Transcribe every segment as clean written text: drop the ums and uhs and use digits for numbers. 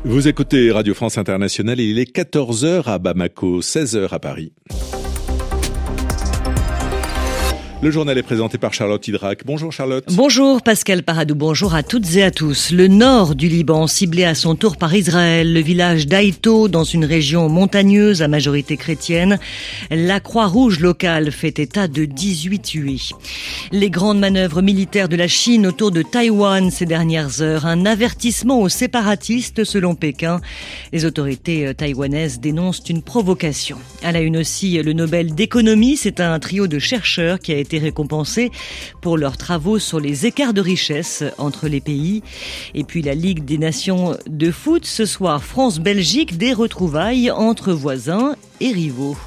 Vous écoutez Radio France Internationale et il est 14h à Bamako, 16h à Paris. Le journal est présenté par Charlotte Hydrac. Bonjour Charlotte. Bonjour Pascal Paradou, bonjour à toutes et à tous. Le nord du Liban, ciblé à son tour par Israël, le village d'Aïto, dans une région montagneuse à majorité chrétienne. La Croix-Rouge locale fait état de 18 tués. Les grandes manœuvres militaires de la Chine autour de Taïwan ces dernières heures. Un avertissement aux séparatistes selon Pékin. Les autorités taïwanaises dénoncent une provocation. À la une aussi, le Nobel d'économie, c'est un trio de chercheurs qui a été récompensés pour leurs travaux sur les écarts de richesse entre les pays. Et puis la Ligue des Nations de foot, ce soir France-Belgique, des retrouvailles entre voisins et rivaux.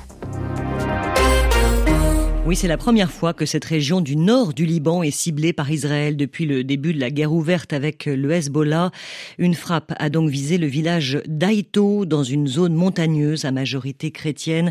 Oui, c'est la première fois que cette région du nord du Liban est ciblée par Israël depuis le début de la guerre ouverte avec le Hezbollah. Une frappe a donc visé le village d'Aïto dans une zone montagneuse à majorité chrétienne.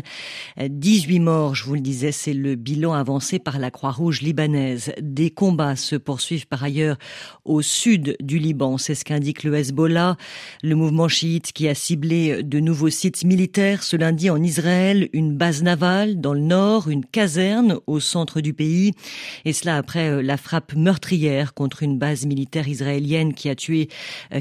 18 morts, je vous le disais, c'est le bilan avancé par la Croix-Rouge libanaise. Des combats se poursuivent par ailleurs au sud du Liban, c'est ce qu'indique le Hezbollah. Le mouvement chiite qui a ciblé de nouveaux sites militaires ce lundi en Israël, une base navale dans le nord, une caserne au centre du pays, et cela après la frappe meurtrière contre une base militaire israélienne qui a tué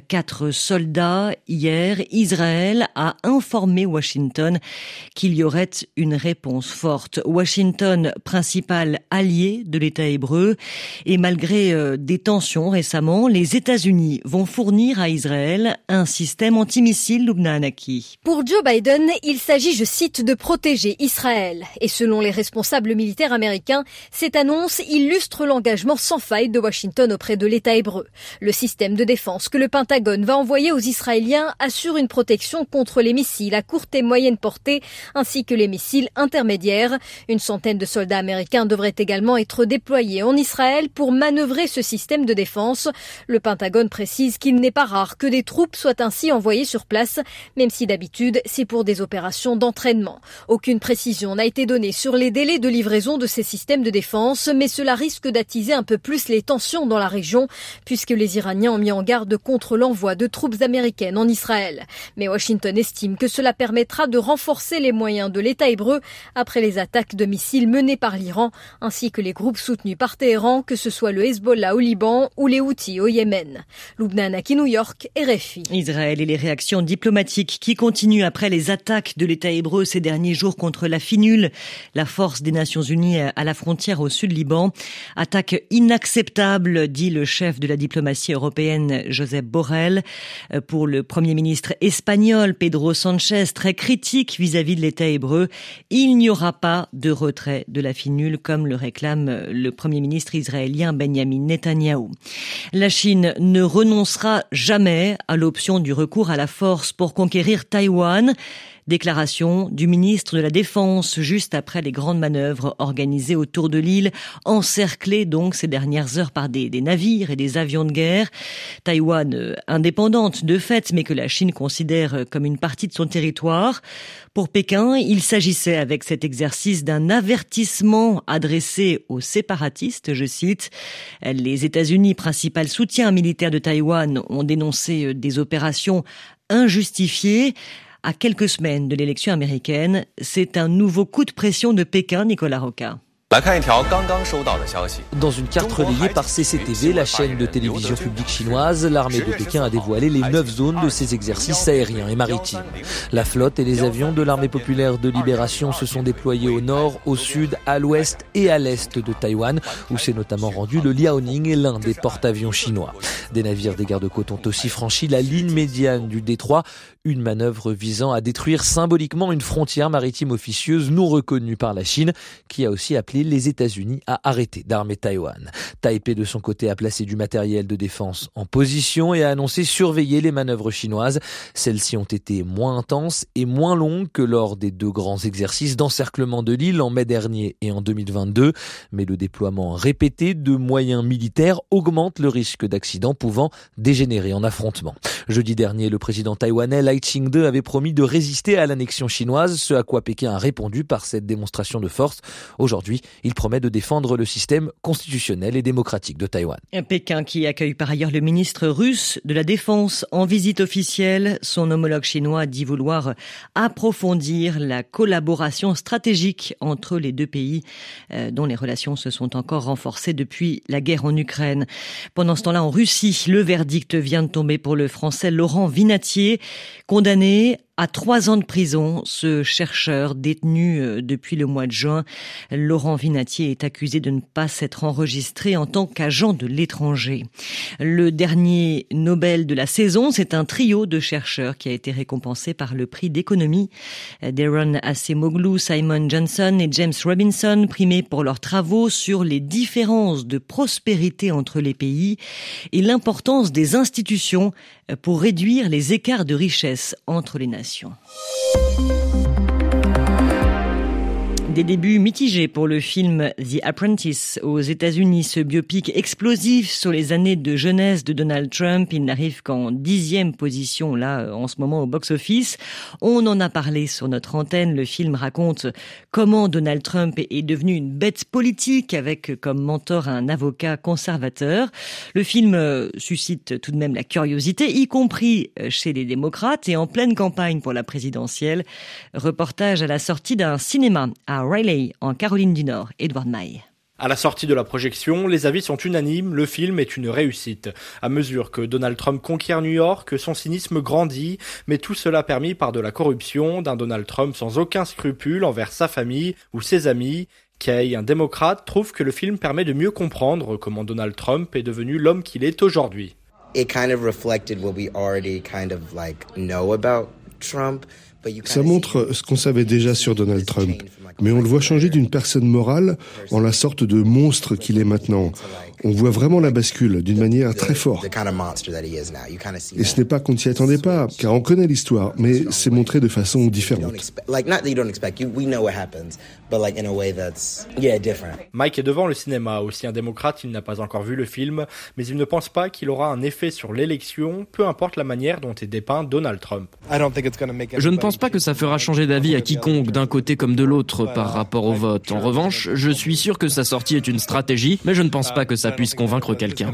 4 soldats hier. Israël a informé Washington qu'il y aurait une réponse forte. Washington, principal allié de l'État hébreu, et malgré des tensions récemment, les États-Unis vont fournir à Israël un système antimissile. Lubna Hanaki. Pour Joe Biden, il s'agit, je cite, de protéger Israël. Et selon les responsables militaires américains, cette annonce illustre l'engagement sans faille de Washington auprès de l'État hébreu. Le système de défense que le Pentagone va envoyer aux Israéliens assure une protection contre les missiles à courte et moyenne portée, ainsi que les missiles intermédiaires. Une centaine de soldats américains devraient également être déployés en Israël pour manœuvrer ce système de défense. Le Pentagone précise qu'il n'est pas rare que des troupes soient ainsi envoyées sur place, même si d'habitude c'est pour des opérations d'entraînement. Aucune précision n'a été donnée sur les délais de livraison de ces systèmes de défense, mais cela risque d'attiser un peu plus les tensions dans la région, puisque les Iraniens ont mis en garde contre l'envoi de troupes américaines en Israël. Mais Washington estime que cela permettra de renforcer les moyens de l'État hébreu après les attaques de missiles menées par l'Iran, ainsi que les groupes soutenus par Téhéran, que ce soit le Hezbollah au Liban ou les Houthis au Yémen. Lubna Hanaki, New York, RFI. Israël et les réactions diplomatiques qui continuent après les attaques de l'État hébreu ces derniers jours contre la FINUL, la force des Nations Unies à la frontière au sud Liban. Attaque inacceptable, dit le chef de la diplomatie européenne, Josep Borrell. Pour le Premier ministre espagnol, Pedro Sánchez, très critique vis-à-vis de l'État hébreu, il n'y aura pas de retrait de la FINUL, comme le réclame le Premier ministre israélien Benjamin Netanyahou. La Chine ne renoncera jamais à l'option du recours à la force pour conquérir Taïwan. Déclaration du ministre de la Défense juste après les grandes manœuvres organisées autour de l'île, encerclée donc ces dernières heures par des navires et des avions de guerre. Taïwan indépendante de fait, mais que la Chine considère comme une partie de son territoire. Pour Pékin, il s'agissait avec cet exercice d'un avertissement adressé aux séparatistes, je cite. Les États-Unis, principal soutien militaire de Taïwan, ont dénoncé des opérations injustifiées. À quelques semaines de l'élection américaine, c'est un nouveau coup de pression de Pékin, Nicolas Roca. Dans une carte relayée par CCTV, la chaîne de télévision publique chinoise, l'armée de Pékin a dévoilé les 9 zones de ses exercices aériens et maritimes. La flotte et les avions de l'armée populaire de libération se sont déployés au nord, au sud, à l'ouest et à l'est de Taïwan, où s'est notamment rendu le Liaoning, l'un des porte-avions chinois. Des navires des gardes-côtes ont aussi franchi la ligne médiane du détroit, une manœuvre visant à détruire symboliquement une frontière maritime officieuse non reconnue par la Chine, qui a aussi appelé les États-Unis à arrêter d'armer Taïwan. Taipei, de son côté, a placé du matériel de défense en position et a annoncé surveiller les manœuvres chinoises. Celles-ci ont été moins intenses et moins longues que lors des 2 grands exercices d'encerclement de l'île en mai dernier et en 2022. Mais le déploiement répété de moyens militaires augmente le risque d'accidents pouvant dégénérer en affrontement. Jeudi dernier, le président taïwanais Lai Tsai Ching-de avait promis de résister à l'annexion chinoise, ce à quoi Pékin a répondu par cette démonstration de force. Aujourd'hui, il promet de défendre le système constitutionnel et démocratique de Taïwan. Pékin qui accueille par ailleurs le ministre russe de la Défense en visite officielle. Son homologue chinois dit vouloir approfondir la collaboration stratégique entre les deux pays, dont les relations se sont encore renforcées depuis la guerre en Ukraine. Pendant ce temps-là, en Russie, le verdict vient de tomber pour le Français Laurent Vinatier, condamné à 3 ans de prison. Ce chercheur détenu depuis le mois de juin, Laurent Vinatier, est accusé de ne pas s'être enregistré en tant qu'agent de l'étranger. Le dernier Nobel de la saison, c'est un trio de chercheurs qui a été récompensé par le prix d'économie. Daron Acemoglu, Simon Johnson et James Robinson, primés pour leurs travaux sur les différences de prospérité entre les pays et l'importance des institutions pour réduire les écarts de richesse entre les nations. Des débuts mitigés pour le film The Apprentice aux États-Unis, ce biopic explosif sur les années de jeunesse de Donald Trump. Il n'arrive qu'en 10e position là en ce moment au box-office. On en a parlé sur notre antenne. Le film raconte comment Donald Trump est devenu une bête politique avec comme mentor un avocat conservateur. Le film suscite tout de même la curiosité, y compris chez les démocrates et en pleine campagne pour la présidentielle. Reportage à la sortie d'un cinéma à Raleigh, en Caroline du Nord. Edward Maille. À la sortie de la projection, les avis sont unanimes, le film est une réussite. À mesure que Donald Trump conquiert New York, son cynisme grandit, mais tout cela permis par de la corruption, d'un Donald Trump sans aucun scrupule envers sa famille ou ses amis. Kay, un démocrate, trouve que le film permet de mieux comprendre comment Donald Trump est devenu l'homme qu'il est aujourd'hui. It kind of reflected what we already kind of know about Trump. Ça montre ce qu'on savait déjà sur Donald Trump, mais on le voit changer d'une personne morale en la sorte de monstre qu'il est maintenant. On voit vraiment la bascule d'une manière très forte. Et ce n'est pas qu'on ne s'y attendait pas, car on connaît l'histoire, mais c'est montré de façon différente. Mike est devant le cinéma. Aussi un démocrate, il n'a pas encore vu le film, mais il ne pense pas qu'il aura un effet sur l'élection, peu importe la manière dont est dépeint Donald Trump. Je ne pense pas que ça fera changer d'avis à quiconque, d'un côté comme de l'autre, par rapport au vote. En revanche, je suis sûr que sa sortie est une stratégie, mais je ne pense pas que ça puisse convaincre quelqu'un.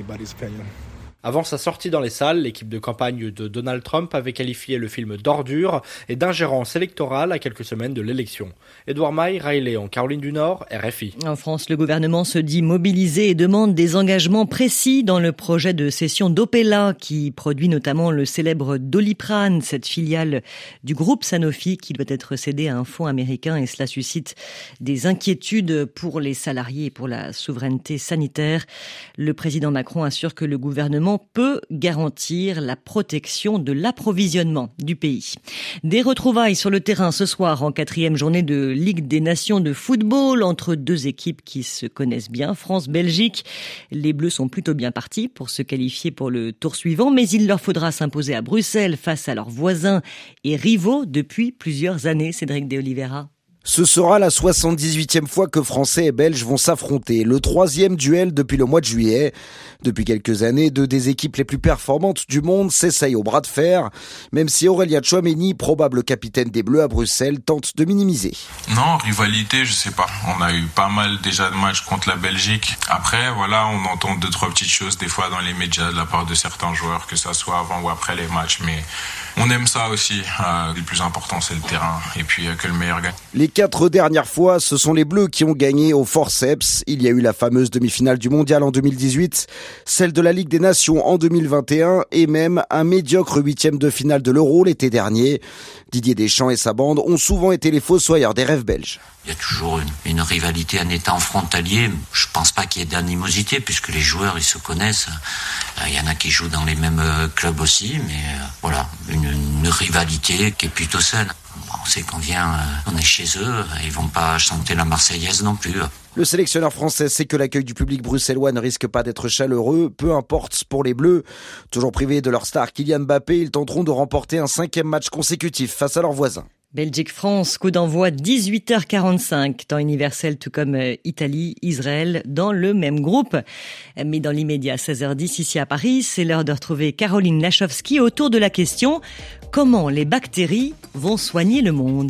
Avant sa sortie dans les salles, l'équipe de campagne de Donald Trump avait qualifié le film d'ordure et d'ingérence électorale à quelques semaines de l'élection. Edward Maille, Raleigh, en Caroline du Nord, RFI. En France, le gouvernement se dit mobilisé et demande des engagements précis dans le projet de cession d'Opella, qui produit notamment le célèbre Doliprane, cette filiale du groupe Sanofi qui doit être cédée à un fonds américain, et cela suscite des inquiétudes pour les salariés et pour la souveraineté sanitaire. Le président Macron assure que le gouvernement peut garantir la protection de l'approvisionnement du pays. Des retrouvailles sur le terrain ce soir en 4e journée de Ligue des Nations de football entre deux équipes qui se connaissent bien, France-Belgique. Les Bleus sont plutôt bien partis pour se qualifier pour le tour suivant, mais il leur faudra s'imposer à Bruxelles face à leurs voisins et rivaux depuis plusieurs années. Cédric de Oliveira. Ce sera la 78e fois que Français et Belges vont s'affronter. Le 3e duel depuis le mois de juillet. Depuis quelques années, deux des équipes les plus performantes du monde s'essayent au bras de fer, même si Aurélien Tchouaméni, probable capitaine des Bleus à Bruxelles, tente de minimiser. Non, rivalité, je sais pas. On a eu pas mal déjà de matchs contre la Belgique. Après, voilà, on entend 2-3 petites choses des fois dans les médias de la part de certains joueurs, que ça soit avant ou après les matchs, mais on aime ça aussi. Le plus important, c'est le terrain, et puis que le meilleur gagne. Les 4 dernières fois, ce sont les Bleus qui ont gagné au forceps. Il y a eu la fameuse demi-finale du Mondial en 2018, celle de la Ligue des Nations en 2021 et même un médiocre 8e de finale de l'Euro l'été dernier. Didier Deschamps et sa bande ont souvent été les fossoyeurs des rêves belges. Il y a toujours une rivalité, un état frontalier. Je pense pas qu'il y ait d'animosité puisque les joueurs ils se connaissent. Il y en a qui jouent dans les mêmes clubs aussi, mais voilà, une rivalité qui est plutôt saine. On sait qu'on vient, on est chez eux, ils vont pas chanter la Marseillaise non plus. Le sélectionneur français sait que l'accueil du public bruxellois ne risque pas d'être chaleureux, peu importe pour les Bleus. Toujours privés de leur star Kylian Mbappé, ils tenteront de remporter un 5e match consécutif face à leurs voisins. Belgique-France, coup d'envoi 18h45, temps universel tout comme Italie, Israël dans le même groupe. Mais dans l'immédiat, 16h10 ici à Paris, c'est l'heure de retrouver Caroline Lachowski autour de la question « Comment les bactéries vont soigner le monde ?»